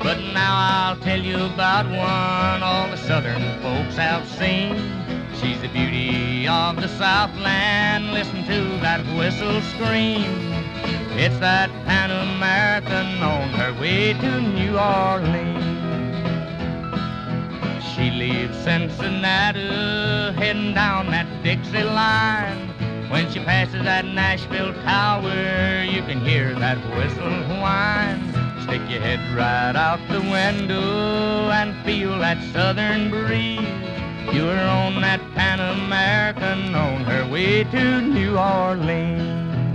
But now I'll tell you about one all the southern folks have seen. She's the beauty of the Southland. Listen to that whistle scream. It's that Pan American on her way to New Orleans. She leaves Cincinnati, heading down that Dixie line. When she passes that Nashville tower, you can hear that whistle whine. Stick your head right out the window and feel that southern breeze. You're on that Pan American on her way to New Orleans.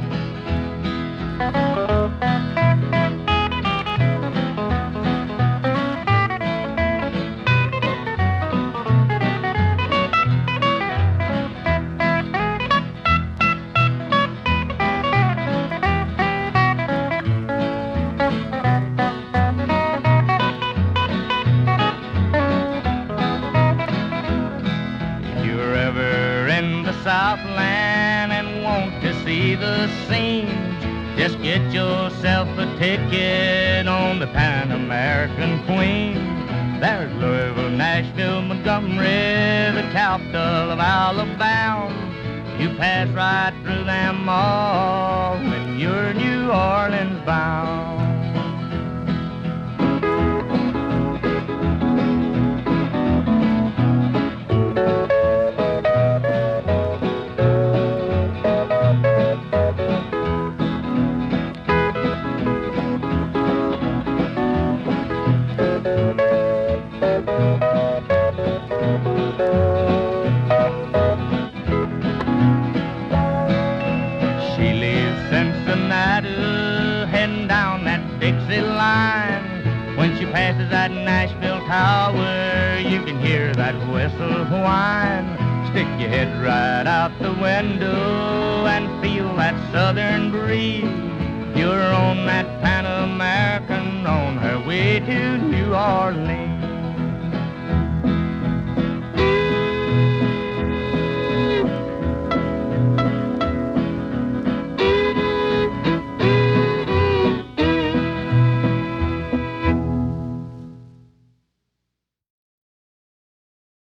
Southland and want to see the scenes, just get yourself a ticket on the Pan American Queen. There's Louisville, Nashville, Montgomery, the capital of Alabama. You pass right through them all when you're New Orleans bound. Heading down that Dixie line. When she passes that Nashville tower, you can hear that whistle whine. Stick your head right out the window and feel that southern breeze. You're on that Pan American on her way to New Orleans.